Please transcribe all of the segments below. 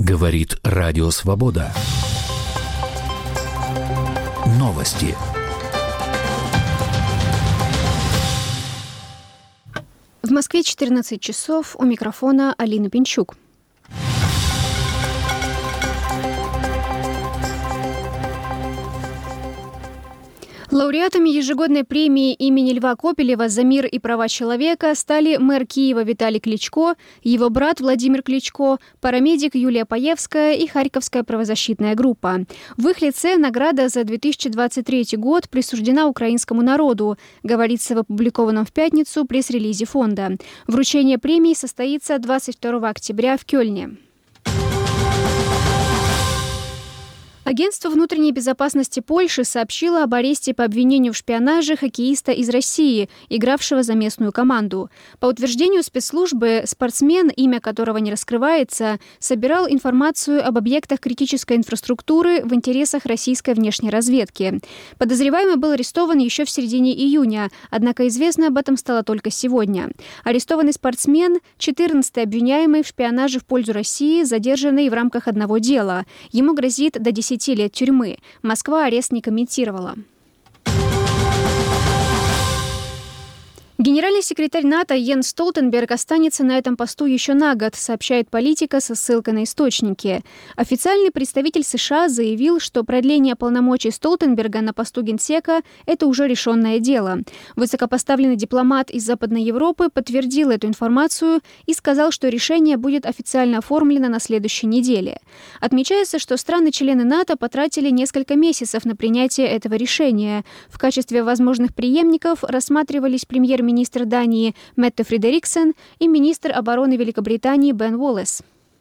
Говорит Радио Свобода. Новости. В Москве 14 часов. У микрофона Алина Пинчук. Лауреатами ежегодной премии имени Льва Копелева за мир и права человека стали мэр Киева Виталий Кличко, его брат Владимир Кличко, парамедик Юлия Паевская и Харьковская правозащитная группа. В их лице награда за 2023 год присуждена украинскому народу, говорится в опубликованном в пятницу пресс-релизе фонда. Вручение премии состоится 22 октября в Кёльне. Агентство внутренней безопасности Польши сообщило об аресте по обвинению в шпионаже хоккеиста из России, игравшего за местную команду. По утверждению спецслужбы, спортсмен, имя которого не раскрывается, собирал информацию об объектах критической инфраструктуры в интересах российской внешней разведки. Подозреваемый был арестован еще в середине июня, однако известно об этом стало только сегодня. Арестованный спортсмен – 14-й обвиняемый в шпионаже в пользу России, задержанный в рамках одного дела. Ему грозит до 10 лет тюрьмы. Москва арест не комментировала. Генеральный секретарь НАТО Йенс Столтенберг останется на этом посту еще на год, сообщает Политика со ссылкой на источники. Официальный представитель США заявил, что продление полномочий Столтенберга на посту генсека – это уже решенное дело. Высокопоставленный дипломат из Западной Европы подтвердил эту информацию и сказал, что решение будет официально оформлено на следующей неделе. Отмечается, что страны-члены НАТО потратили несколько месяцев на принятие этого решения. В качестве возможных преемников рассматривались премьер-министр Дании Метте Фредериксен и министр обороны Великобритании Бен Уоллес.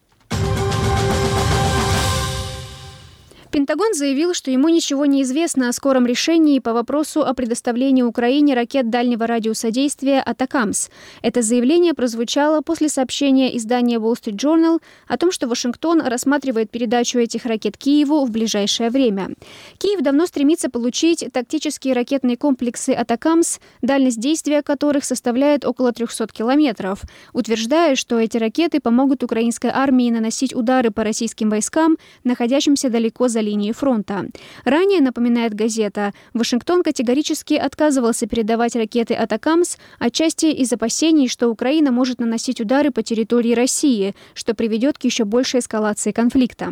Пентагон заявил, что ему ничего не известно о скором решении по вопросу о предоставлении Украине ракет дальнего радиуса действия «Атакамс». Это заявление прозвучало после сообщения издания Wall Street Journal о том, что Вашингтон рассматривает передачу этих ракет Киеву в ближайшее время. Киев давно стремится получить тактические ракетные комплексы «Атакамс», дальность действия которых составляет около 300 километров, утверждая, что эти ракеты помогут украинской армии наносить удары по российским войскам, находящимся далеко за линии фронта. Ранее, напоминает газета, Вашингтон категорически отказывался передавать ракеты «Атакамс», отчасти из опасений, что Украина может наносить удары по территории России, что приведет к еще большей эскалации конфликта.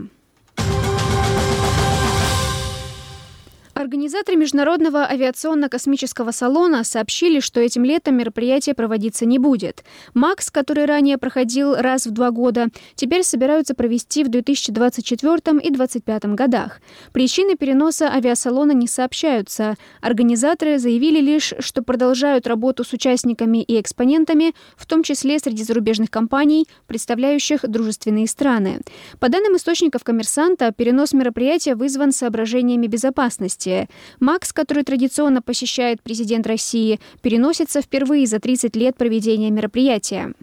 Организаторы Международного авиационно-космического салона сообщили, что этим летом мероприятие проводиться не будет. МАКС, который ранее проходил раз в 2 года, теперь собираются провести в 2024 и 2025 годах. Причины переноса авиасалона не сообщаются. Организаторы заявили лишь, что продолжают работу с участниками и экспонентами, в том числе среди зарубежных компаний, представляющих дружественные страны. По данным источников «Коммерсанта», перенос мероприятия вызван соображениями безопасности. МАКС, который традиционно посещает президент России, переносится впервые за 30 лет проведения мероприятия.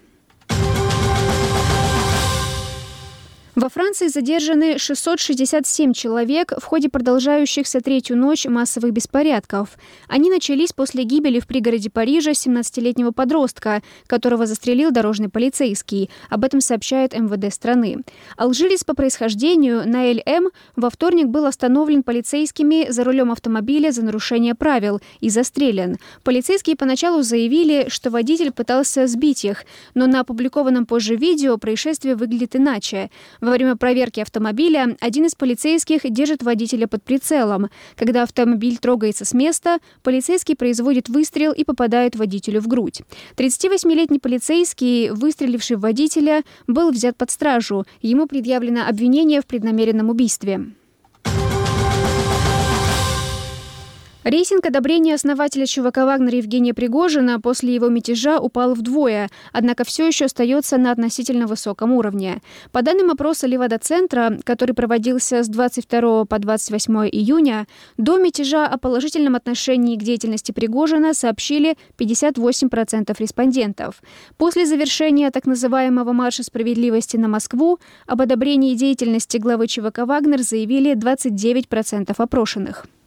Во Франции задержаны 667 человек в ходе продолжающихся 3-ю ночь массовых беспорядков. Они начались после гибели в пригороде Парижа 17-летнего подростка, которого застрелил дорожный полицейский. Об этом сообщает МВД страны. Алжирец по происхождению Наэль М. во вторник был остановлен полицейскими за рулем автомобиля за нарушение правил и застрелен. Полицейские поначалу заявили, что водитель пытался сбить их, но на опубликованном позже видео происшествие выглядит иначе. Во время проверки автомобиля один из полицейских держит водителя под прицелом. Когда автомобиль трогается с места, полицейский производит выстрел и попадает водителю в грудь. 38-летний полицейский, выстреливший в водителя, был взят под стражу. Ему предъявлено обвинение в преднамеренном убийстве. Рейтинг одобрения основателя ЧВК «Вагнер» Евгения Пригожина после его мятежа упал вдвое, однако все еще остается на относительно высоком уровне. По данным опроса Левада-центра, который проводился с 22 по 28 июня, до мятежа о положительном отношении к деятельности Пригожина сообщили 58% респондентов. После завершения так называемого «Марша справедливости» на Москву об одобрении деятельности главы ЧВК «Вагнер» заявили 29% опрошенных.